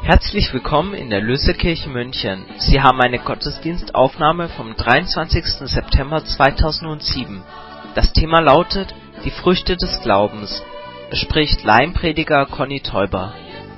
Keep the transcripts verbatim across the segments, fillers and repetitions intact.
Herzlich willkommen in der Lösekirche München. Sie haben eine Gottesdienstaufnahme vom dreiundzwanzigsten September zweitausendsieben. Das Thema lautet: Die Früchte des Glaubens. Es spricht Laienprediger Conny Täuber.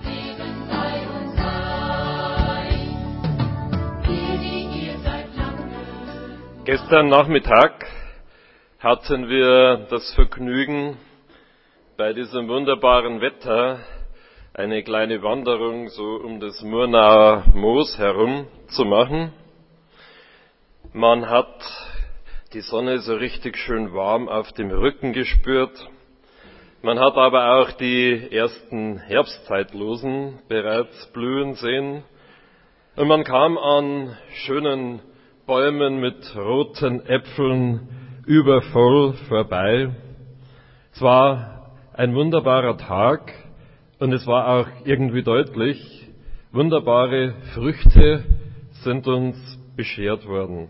Gestern Nachmittag hatten wir das Vergnügen, bei diesem wunderbaren Wetter eine kleine Wanderung so um das Murnauer Moos herum zu machen. Man hat die Sonne so richtig schön warm auf dem Rücken gespürt. Man hat aber auch die ersten Herbstzeitlosen bereits blühen sehen. Und man kam an schönen Bäumen mit roten Äpfeln übervoll vorbei. Es war ein wunderbarer Tag und es war auch irgendwie deutlich, wunderbare Früchte sind uns beschert worden.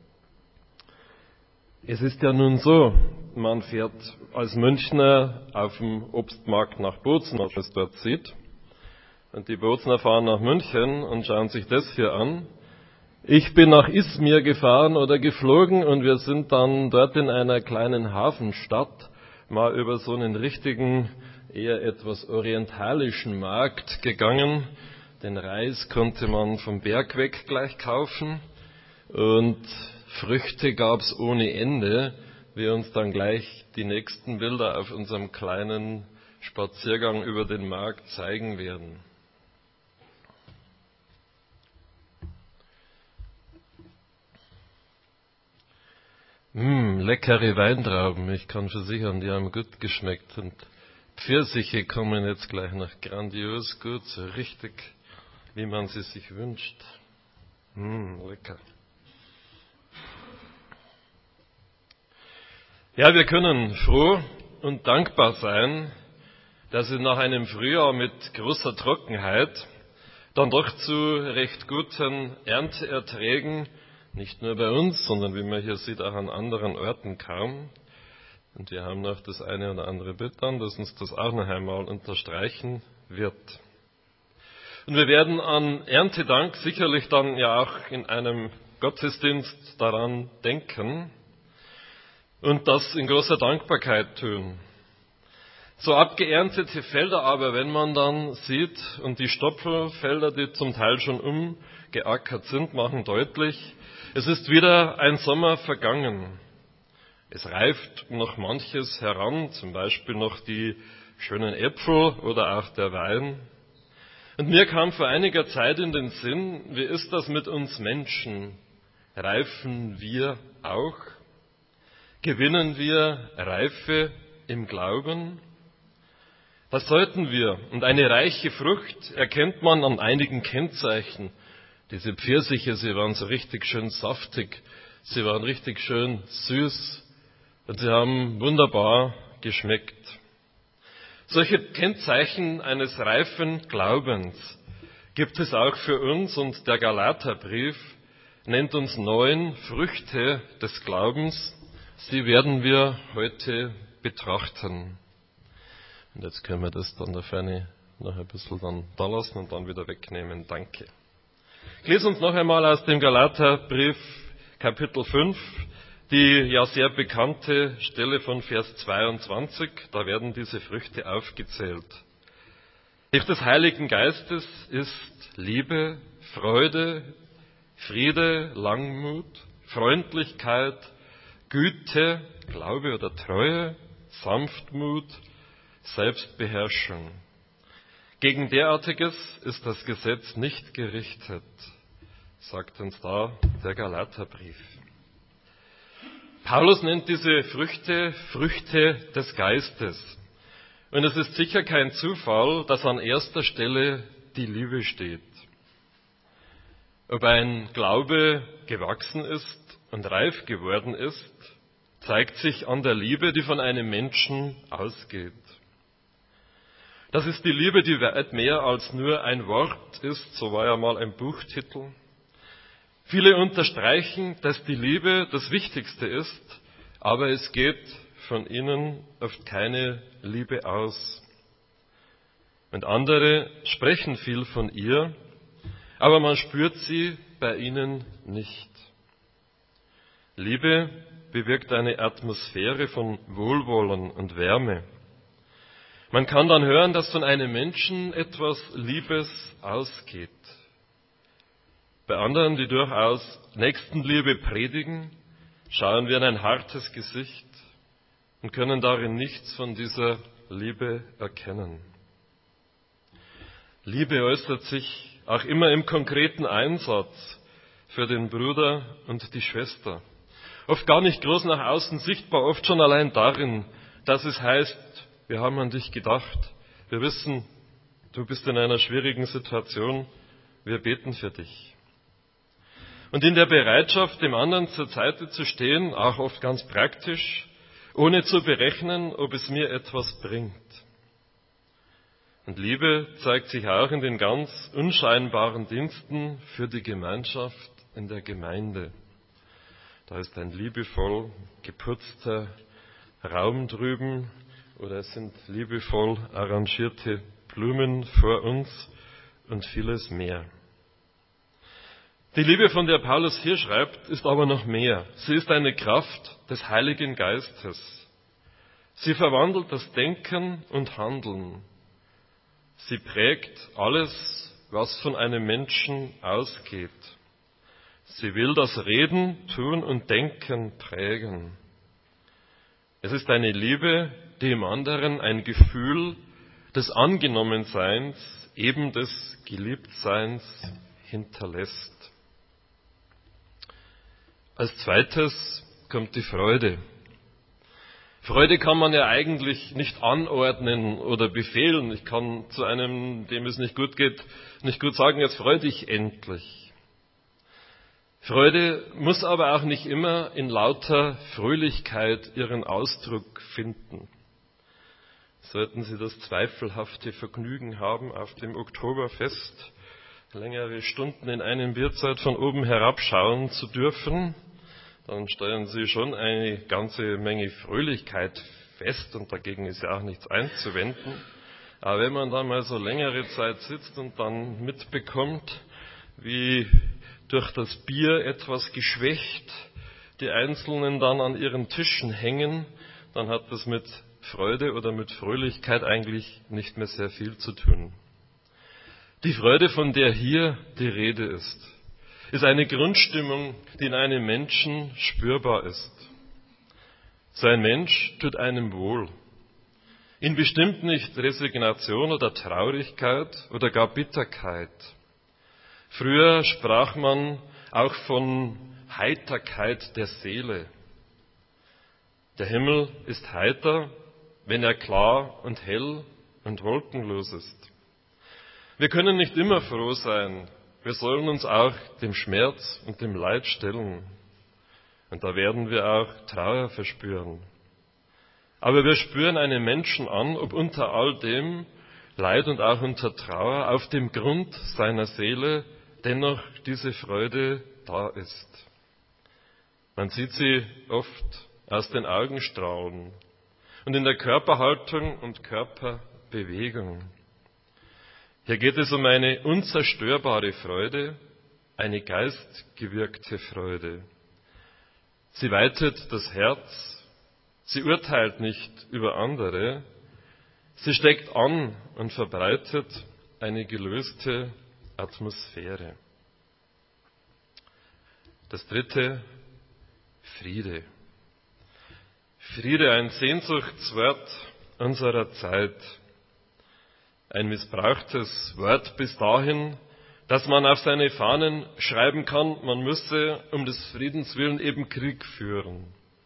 Es ist ja nun so, man fährt als Münchner auf dem Obstmarkt nach Bozen, was es dort sieht. Und die Bozner fahren nach München und schauen sich das hier an. Ich bin nach Izmir gefahren oder geflogen und wir sind dann dort in einer kleinen Hafenstadt mal über so einen richtigen, eher etwas orientalischen Markt gegangen. Den Reis konnte man vom Berg weg gleich kaufen und Früchte gab's ohne Ende, wie uns dann gleich die nächsten Bilder auf unserem kleinen Spaziergang über den Markt zeigen werden. Mmh, leckere Weintrauben, ich kann versichern, die haben gut geschmeckt. Und Pfirsiche kommen jetzt gleich noch grandios gut, so richtig, wie man sie sich wünscht. Mmh, lecker. Ja, wir können froh und dankbar sein, dass es nach einem Frühjahr mit großer Trockenheit dann doch zu recht guten Ernteerträgen nicht nur bei uns, sondern wie man hier sieht, auch an anderen Orten kam. Und wir haben noch das eine oder andere Bild dann, das uns das auch noch einmal unterstreichen wird. Und wir werden an Erntedank sicherlich dann ja auch in einem Gottesdienst daran denken und das in großer Dankbarkeit tun. So abgeerntete Felder aber, wenn man dann sieht, und die Stoppelfelder, die zum Teil schon umgeackert sind, machen deutlich, es ist wieder ein Sommer vergangen. Es reift noch manches heran, zum Beispiel noch die schönen Äpfel oder auch der Wein. Und mir kam vor einiger Zeit in den Sinn, wie ist das mit uns Menschen? Reifen wir auch? Gewinnen wir Reife im Glauben? Was sollten wir? Und eine reiche Frucht erkennt man an einigen Kennzeichen. Diese Pfirsiche, sie waren so richtig schön saftig, sie waren richtig schön süß und sie haben wunderbar geschmeckt. Solche Kennzeichen eines reifen Glaubens gibt es auch für uns und der Galaterbrief nennt uns neun Früchte des Glaubens. Sie werden wir heute betrachten. Und jetzt können wir das dann da vorne noch ein bisschen dann da lassen und dann wieder wegnehmen. Danke. Ich lese uns noch einmal aus dem Galaterbrief Kapitel fünf, die ja sehr bekannte Stelle von Vers zweiundzwanzig. Da werden diese Früchte aufgezählt. Durch des Heiligen Geistes ist Liebe, Freude, Friede, Langmut, Freundlichkeit, Güte, Glaube oder Treue, Sanftmut, Selbstbeherrschung. Gegen derartiges ist das Gesetz nicht gerichtet, sagt uns da der Galaterbrief. Paulus nennt diese Früchte Früchte des Geistes. Und es ist sicher kein Zufall, dass an erster Stelle die Liebe steht. Ob ein Glaube gewachsen ist und reif geworden ist, zeigt sich an der Liebe, die von einem Menschen ausgeht. Das ist die Liebe, die weit mehr als nur ein Wort ist, so war ja mal ein Buchtitel. Viele unterstreichen, dass die Liebe das Wichtigste ist, aber es geht von ihnen oft keine Liebe aus. Und andere sprechen viel von ihr, aber man spürt sie bei ihnen nicht. Liebe bewirkt eine Atmosphäre von Wohlwollen und Wärme. Man kann dann hören, dass von einem Menschen etwas Liebes ausgeht. Bei anderen, die durchaus Nächstenliebe predigen, schauen wir in ein hartes Gesicht und können darin nichts von dieser Liebe erkennen. Liebe äußert sich auch immer im konkreten Einsatz für den Bruder und die Schwester. Oft gar nicht groß nach außen sichtbar, oft schon allein darin, dass es heißt, wir haben an dich gedacht, wir wissen, du bist in einer schwierigen Situation, wir beten für dich. Und in der Bereitschaft, dem anderen zur Seite zu stehen, auch oft ganz praktisch, ohne zu berechnen, ob es mir etwas bringt. Und Liebe zeigt sich auch in den ganz unscheinbaren Diensten für die Gemeinschaft in der Gemeinde. Da ist ein liebevoll geputzter Raum drüben oder es sind liebevoll arrangierte Blumen vor uns und vieles mehr. Die Liebe, von der Paulus hier schreibt, ist aber noch mehr. Sie ist eine Kraft des Heiligen Geistes. Sie verwandelt das Denken und Handeln. Sie prägt alles, was von einem Menschen ausgeht. Sie will das Reden, Tun und Denken prägen. Es ist eine Liebe, die im anderen ein Gefühl des Angenommenseins, eben des Geliebtseins hinterlässt. Als zweites kommt die Freude. Freude kann man ja eigentlich nicht anordnen oder befehlen. Ich kann zu einem, dem es nicht gut geht, nicht gut sagen, jetzt freu dich endlich. Freude muss aber auch nicht immer in lauter Fröhlichkeit ihren Ausdruck finden. Sollten Sie das zweifelhafte Vergnügen haben, auf dem Oktoberfest längere Stunden in einem Bierzelt von oben herabschauen zu dürfen, dann steuern Sie schon eine ganze Menge Fröhlichkeit fest und dagegen ist ja auch nichts einzuwenden. Aber wenn man da mal so längere Zeit sitzt und dann mitbekommt, wie durch das Bier etwas geschwächt die Einzelnen dann an ihren Tischen hängen, dann hat das mit Freude oder mit Fröhlichkeit eigentlich nicht mehr sehr viel zu tun. Die Freude, von der hier die Rede ist, ist eine Grundstimmung, die in einem Menschen spürbar ist. So ein Mensch tut einem wohl. Ihn bestimmt nicht Resignation oder Traurigkeit oder gar Bitterkeit. Früher sprach man auch von Heiterkeit der Seele. Der Himmel ist heiter, wenn er klar und hell und wolkenlos ist. Wir können nicht immer froh sein. Wir sollen uns auch dem Schmerz und dem Leid stellen. Und da werden wir auch Trauer verspüren. Aber wir spüren einen Menschen an, ob unter all dem Leid und auch unter Trauer auf dem Grund seiner Seele dennoch diese Freude da ist. Man sieht sie oft aus den Augenstrahlen und in der Körperhaltung und Körperbewegung. Hier geht es um eine unzerstörbare Freude, eine geistgewirkte Freude. Sie weitet das Herz, sie urteilt nicht über andere, sie steckt an und verbreitet eine gelöste Atmosphäre. Das dritte, Friede. Friede, ein Sehnsuchtswort unserer Zeit. Ein missbrauchtes Wort bis dahin, dass man auf seine Fahnen schreiben kann, man müsse um des Friedens willen eben Krieg führen.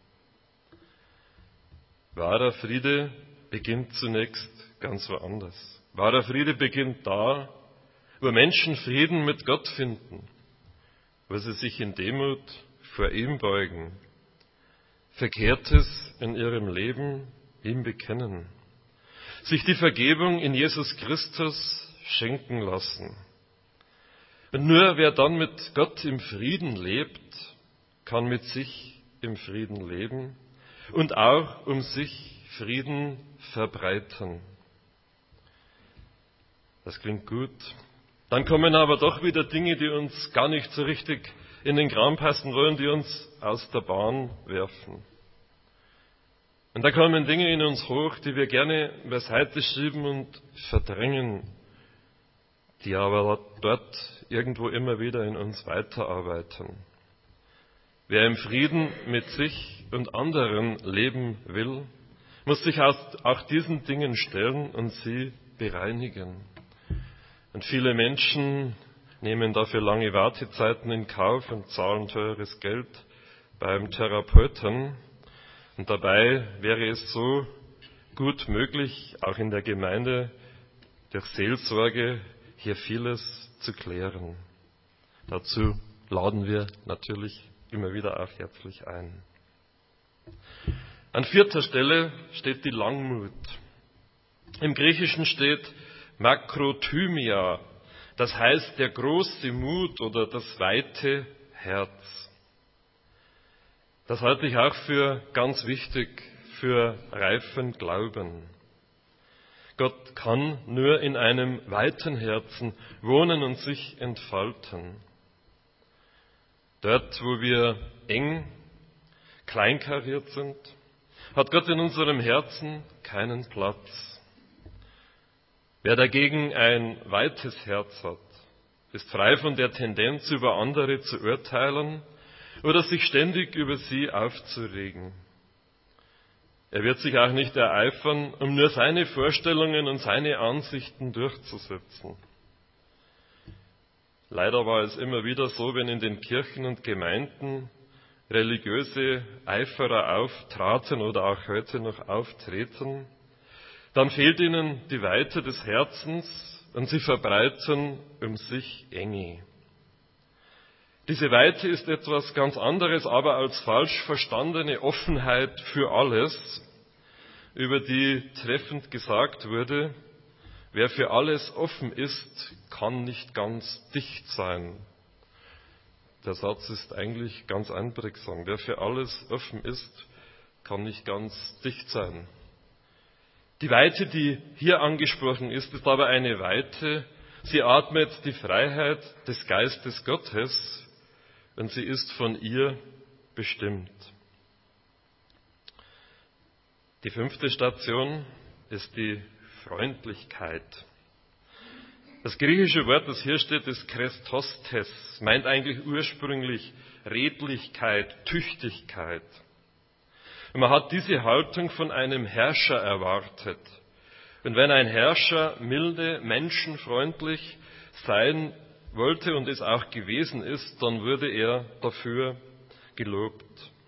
Wahrer Friede beginnt zunächst ganz woanders. Wahrer Friede beginnt da, wo Menschen Frieden mit Gott finden, wo sie sich in Demut vor ihm beugen, Verkehrtes in ihrem Leben ihm bekennen, sich die Vergebung in Jesus Christus schenken lassen. Und nur wer dann mit Gott im Frieden lebt, kann mit sich im Frieden leben und auch um sich Frieden verbreiten. Das klingt gut. Dann kommen aber doch wieder Dinge, die uns gar nicht so richtig in den Kram passen wollen, die uns aus der Bahn werfen. Und da kommen Dinge in uns hoch, die wir gerne beiseite schieben und verdrängen, die aber dort irgendwo immer wieder in uns weiterarbeiten. Wer im Frieden mit sich und anderen leben will, muss sich auch diesen Dingen stellen und sie bereinigen. Und viele Menschen nehmen dafür lange Wartezeiten in Kauf und zahlen teures Geld beim Therapeuten. Und dabei wäre es so gut möglich, auch in der Gemeinde durch Seelsorge hier vieles zu klären. Dazu laden wir natürlich immer wieder auch herzlich ein. An vierter Stelle steht die Langmut. Im Griechischen steht Makrothymia, das heißt der große Mut oder das weite Herz. Das halte ich auch für ganz wichtig für reifen Glauben. Gott kann nur in einem weiten Herzen wohnen und sich entfalten. Dort, wo wir eng, kleinkariert sind, hat Gott in unserem Herzen keinen Platz. Wer dagegen ein weites Herz hat, ist frei von der Tendenz, über andere zu urteilen oder sich ständig über sie aufzuregen. Er wird sich auch nicht ereifern, um nur seine Vorstellungen und seine Ansichten durchzusetzen. Leider war es immer wieder so, wenn in den Kirchen und Gemeinden religiöse Eiferer auftraten oder auch heute noch auftreten, dann fehlt ihnen die Weite des Herzens und sie verbreiten um sich Enge. Diese Weite ist etwas ganz anderes, aber als falsch verstandene Offenheit für alles, über die treffend gesagt wurde, wer für alles offen ist, kann nicht ganz dicht sein. Der Satz ist eigentlich ganz einprägsam. Wer für alles offen ist, kann nicht ganz dicht sein. Die Weite, die hier angesprochen ist, ist aber eine Weite. Sie atmet die Freiheit des Geistes Gottes und sie ist von ihr bestimmt. Die fünfte Station ist die Freundlichkeit. Das griechische Wort, das hier steht, ist Kresthostes, meint eigentlich ursprünglich Redlichkeit, Tüchtigkeit. Und man hat diese Haltung von einem Herrscher erwartet. Und wenn ein Herrscher milde, menschenfreundlich sein wollte und es auch gewesen ist, dann wurde er dafür gelobt.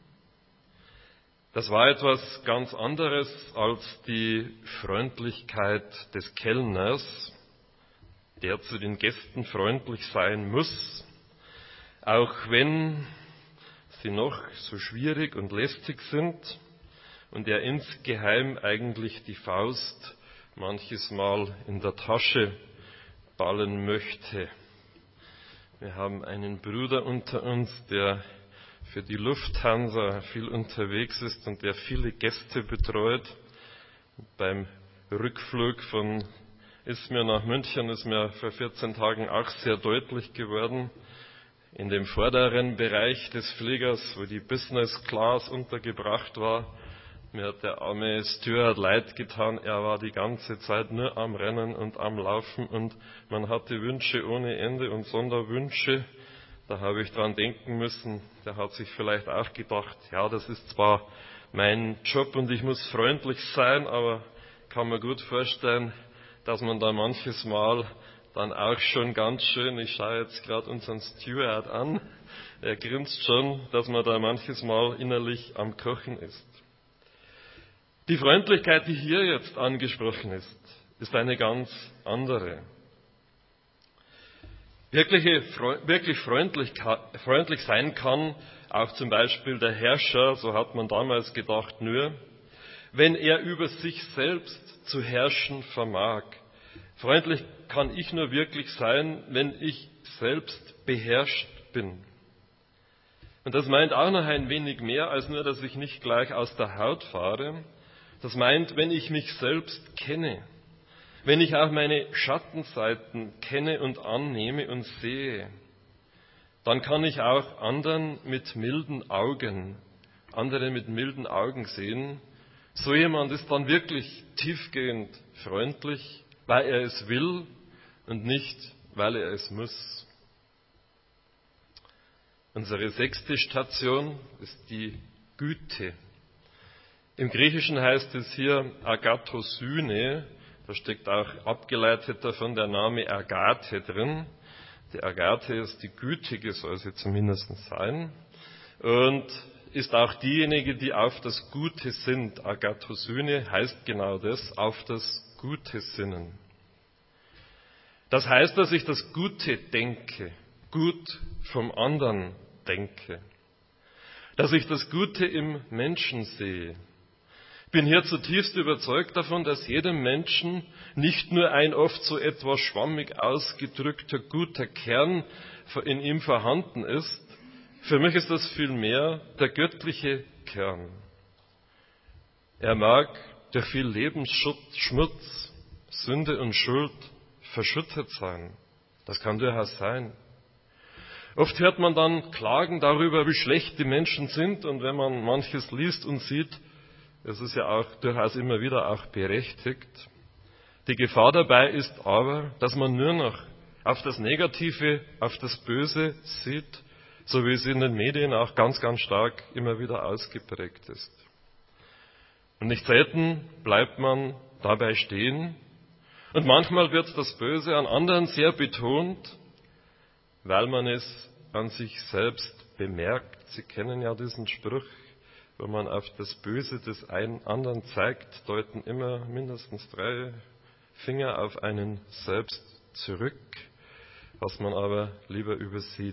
Das war etwas ganz anderes als die Freundlichkeit des Kellners, der zu den Gästen freundlich sein muss, auch wenn sie noch so schwierig und lästig sind und er insgeheim eigentlich die Faust manches Mal in der Tasche ballen möchte. Wir haben einen Bruder unter uns, der für die Lufthansa viel unterwegs ist und der viele Gäste betreut. Beim Rückflug von Izmir nach München ist mir vor vierzehn Tagen auch sehr deutlich geworden. In dem vorderen Bereich des Fliegers, wo die Business Class untergebracht war, mir hat der arme Steward leid getan. Er war die ganze Zeit nur am Rennen und am Laufen und man hatte Wünsche ohne Ende und Sonderwünsche. Da habe ich dran denken müssen, der hat sich vielleicht auch gedacht, ja, das ist zwar mein Job und ich muss freundlich sein, aber kann mir gut vorstellen, dass man da manches Mal dann auch schon ganz schön, ich schaue jetzt gerade unseren Steward an, er grinst schon, dass man da manches Mal innerlich am Kochen ist. Die Freundlichkeit, die hier jetzt angesprochen ist, ist eine ganz andere. Wirkliche, wirklich freundlich, freundlich sein kann auch zum Beispiel der Herrscher, so hat man damals gedacht, nur, wenn er über sich selbst zu herrschen vermag. Freundlich kann ich nur wirklich sein, wenn ich selbst beherrscht bin. Und das meint auch noch ein wenig mehr, als nur, dass ich nicht gleich aus der Haut fahre. Das meint, wenn ich mich selbst kenne. wenn ich auch meine Schattenseiten kenne und annehme und sehe, dann kann ich auch anderen mit milden Augen, andere mit milden Augen sehen. So jemand ist dann wirklich tiefgehend freundlich, weil er es will und nicht, weil er es muss. Unsere sechste Station ist die Güte. Im Griechischen heißt es hier Agathosyne, da steckt auch abgeleitet davon der Name Agathe drin. Die Agathe ist die Gütige, soll sie zumindest sein, und ist auch diejenige, die auf das Gute sinnt. Agathosyne heißt genau das, auf das Gute sinnen. Das heißt, dass ich das Gute denke, gut vom anderen denke, dass ich das Gute im Menschen sehe. Ich bin hier zutiefst überzeugt davon, dass jedem Menschen nicht nur ein oft so etwas schwammig ausgedrückter guter Kern in ihm vorhanden ist. Für mich ist das vielmehr der göttliche Kern. Er mag durch viel Lebensschmutz, Sünde und Schuld verschüttet sein. Das kann durchaus sein. Oft hört man dann Klagen darüber, wie schlecht die Menschen sind, und wenn man manches liest und sieht, es ist ja auch durchaus immer wieder auch berechtigt. Die Gefahr dabei ist aber, dass man nur noch auf das Negative, auf das Böse sieht, so wie es in den Medien auch ganz, ganz stark immer wieder ausgeprägt ist. Und nicht selten bleibt man dabei stehen, und manchmal wird das Böse an anderen sehr betont, weil man es an sich selbst bemerkt. Sie kennen ja diesen Spruch: Wenn man auf das Böse des einen anderen zeigt, deuten immer mindestens drei Finger auf einen selbst zurück, was man aber lieber übersieht.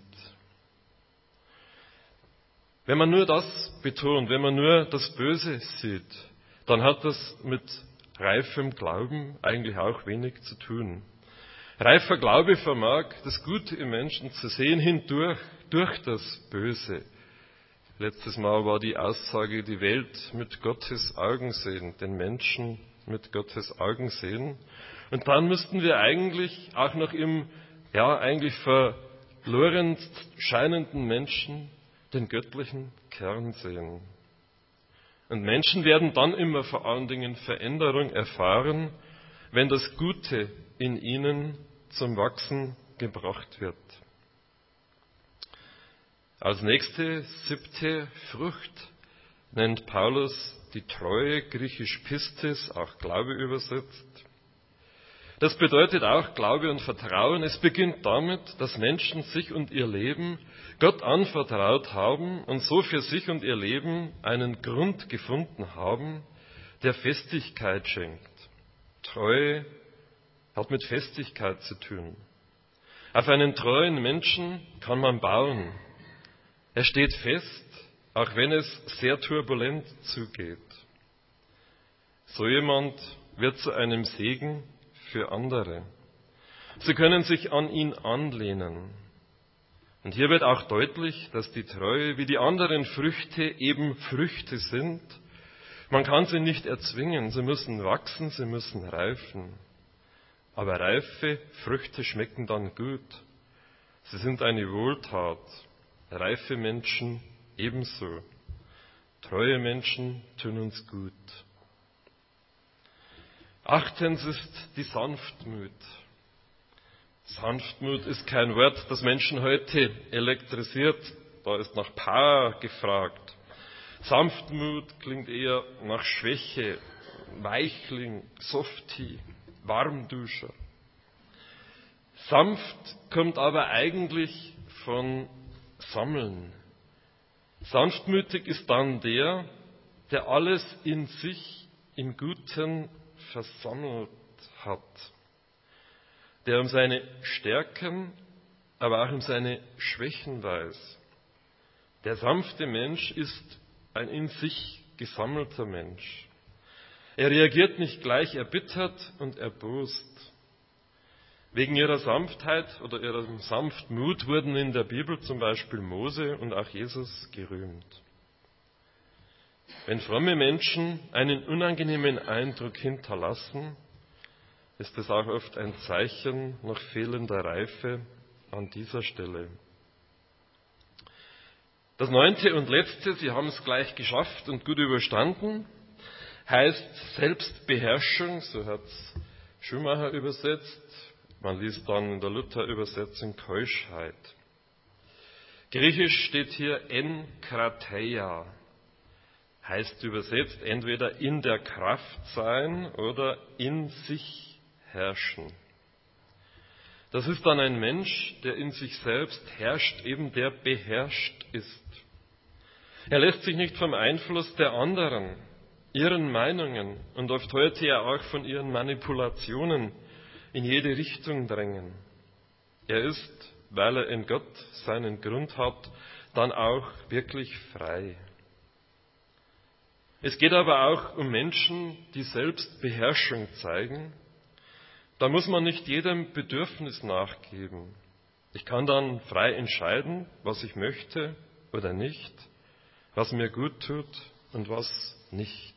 Wenn man nur das betont, wenn man nur das Böse sieht, dann hat das mit reifem Glauben eigentlich auch wenig zu tun. Reifer Glaube vermag, das Gute im Menschen zu sehen, hindurch, durch das Böse. Letztes Mal war die Aussage, die Welt mit Gottes Augen sehen, den Menschen mit Gottes Augen sehen. Und dann müssten wir eigentlich auch noch im, ja, eigentlich verloren scheinenden Menschen den göttlichen Kern sehen. Und Menschen werden dann immer vor allen Dingen Veränderung erfahren, wenn das Gute in ihnen zum Wachsen gebracht wird. Als nächste, siebte Frucht nennt Paulus die Treue, griechisch Pistis, auch Glaube übersetzt. Das bedeutet auch Glaube und Vertrauen. Es beginnt damit, dass Menschen sich und ihr Leben Gott anvertraut haben und so für sich und ihr Leben einen Grund gefunden haben, der Festigkeit schenkt. Treue hat mit Festigkeit zu tun. Auf einen treuen Menschen kann man bauen. Er steht fest, auch wenn es sehr turbulent zugeht. So jemand wird zu einem Segen für andere. Sie können sich an ihn anlehnen. Und hier wird auch deutlich, dass die Treue wie die anderen Früchte eben Früchte sind. Man kann sie nicht erzwingen, sie müssen wachsen, sie müssen reifen. Aber reife Früchte schmecken dann gut. Sie sind eine Wohltat. Reife Menschen ebenso. Treue Menschen tun uns gut. Achtens ist die Sanftmut. Sanftmut ist kein Wort, das Menschen heute elektrisiert. Da ist nach Power gefragt. Sanftmut klingt eher nach Schwäche, Weichling, Softie, Warmduscher. Sanft kommt aber eigentlich von Sammeln. Sanftmütig ist dann der, der alles in sich im Guten versammelt hat, der um seine Stärken, aber auch um seine Schwächen weiß. Der sanfte Mensch ist ein in sich gesammelter Mensch. Er reagiert nicht gleich erbittert und erbost. Wegen ihrer Sanftheit oder ihrem Sanftmut wurden in der Bibel zum Beispiel Mose und auch Jesus gerühmt. Wenn fromme Menschen einen unangenehmen Eindruck hinterlassen, ist es auch oft ein Zeichen noch fehlender Reife an dieser Stelle. Das neunte und letzte, Sie haben es gleich geschafft und gut überstanden, heißt Selbstbeherrschung, so hat es Schumacher übersetzt. Man liest dann in der Luther-Übersetzung Keuschheit. Griechisch steht hier enkrateia, heißt übersetzt entweder in der Kraft sein oder in sich herrschen. Das ist dann ein Mensch, der in sich selbst herrscht, eben der beherrscht ist. Er lässt sich nicht vom Einfluss der anderen, ihren Meinungen und oft heute ja auch von ihren Manipulationen in jede Richtung drängen. Er ist, weil er in Gott seinen Grund hat, dann auch wirklich frei. Es geht aber auch um Menschen, die Selbstbeherrschung zeigen. Da muss man nicht jedem Bedürfnis nachgeben. Ich kann dann frei entscheiden, was ich möchte oder nicht, was mir gut tut und was nicht.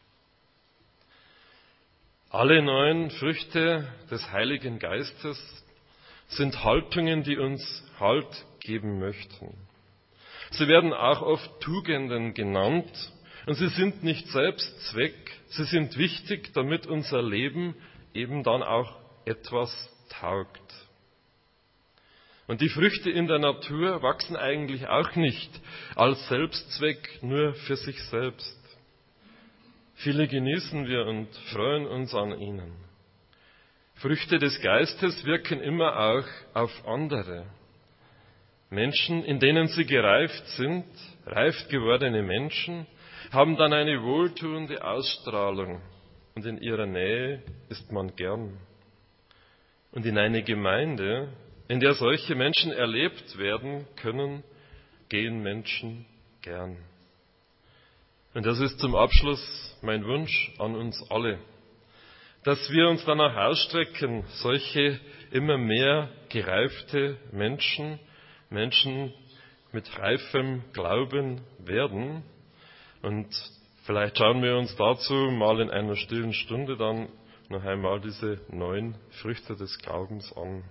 Alle neun Früchte des Heiligen Geistes sind Haltungen, die uns Halt geben möchten. Sie werden auch oft Tugenden genannt und sie sind nicht Selbstzweck, sie sind wichtig, damit unser Leben eben dann auch etwas taugt. Und die Früchte in der Natur wachsen eigentlich auch nicht als Selbstzweck nur für sich selbst. Viele genießen wir und freuen uns an ihnen. Früchte des Geistes wirken immer auch auf andere. Menschen, in denen sie gereift sind, reif gewordene Menschen, haben dann eine wohltuende Ausstrahlung und in ihrer Nähe ist man gern. Und in eine Gemeinde, in der solche Menschen erlebt werden können, gehen Menschen gern. Und das ist zum Abschluss mein Wunsch an uns alle, dass wir uns danach ausstrecken, solche immer mehr gereifte Menschen, Menschen mit reifem Glauben werden. Und vielleicht schauen wir uns dazu mal in einer stillen Stunde dann noch einmal diese neun Früchte des Glaubens an.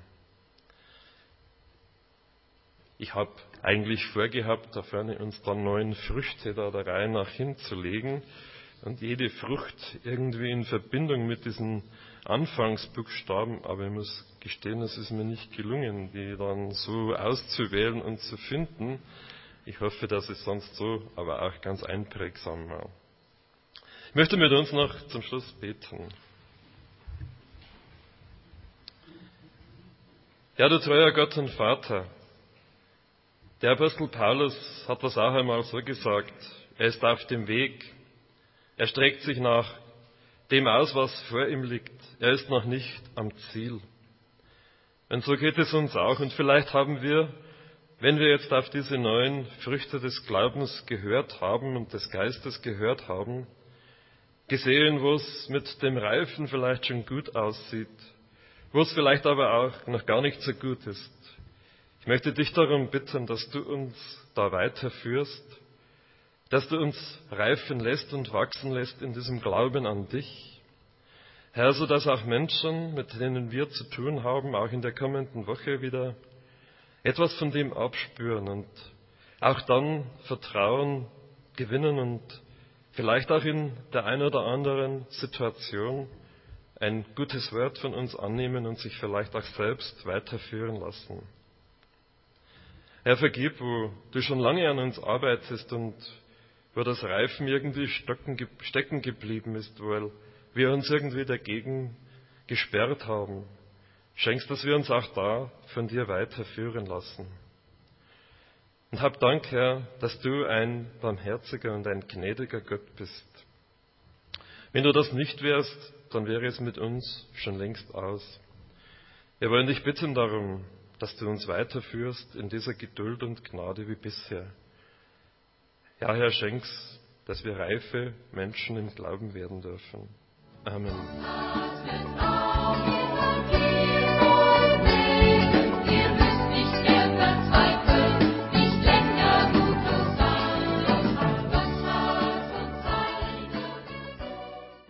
Ich habe eigentlich vorgehabt, da vorne uns dann neun Früchte da der Reihe nach hinzulegen und jede Frucht irgendwie in Verbindung mit diesen Anfangsbuchstaben, aber ich muss gestehen, es ist mir nicht gelungen, die dann so auszuwählen und zu finden. Ich hoffe, dass es sonst so, aber auch ganz einprägsam war. Ich möchte mit uns noch zum Schluss beten. Ja, du treuer Gott und Vater, der Apostel Paulus hat das auch einmal so gesagt. Er ist auf dem Weg. Er streckt sich nach dem aus, was vor ihm liegt. Er ist noch nicht am Ziel. Und so geht es uns auch. Und vielleicht haben wir, wenn wir jetzt auf diese neuen Früchte des Glaubens gehört haben und des Geistes gehört haben, gesehen, wo es mit dem Reifen vielleicht schon gut aussieht, wo es vielleicht aber auch noch gar nicht so gut ist. Ich möchte dich darum bitten, dass du uns da weiterführst, dass du uns reifen lässt und wachsen lässt in diesem Glauben an dich. Herr, so dass auch Menschen, mit denen wir zu tun haben, auch in der kommenden Woche wieder etwas von dem abspüren und auch dann Vertrauen gewinnen und vielleicht auch in der einen oder anderen Situation ein gutes Wort von uns annehmen und sich vielleicht auch selbst weiterführen lassen. Herr, vergib, wo du schon lange an uns arbeitest und wo das Reifen irgendwie stecken geblieben ist, weil wir uns irgendwie dagegen gesperrt haben. Schenkst, dass wir uns auch da von dir weiterführen lassen. Und hab Dank, Herr, dass du ein barmherziger und ein gnädiger Gott bist. Wenn du das nicht wärst, dann wäre es mit uns schon längst aus. Wir wollen dich bitten darum, dass du uns weiterführst in dieser Geduld und Gnade wie bisher. Ja, Herr, schenk's, dass wir reife Menschen im Glauben werden dürfen. Amen.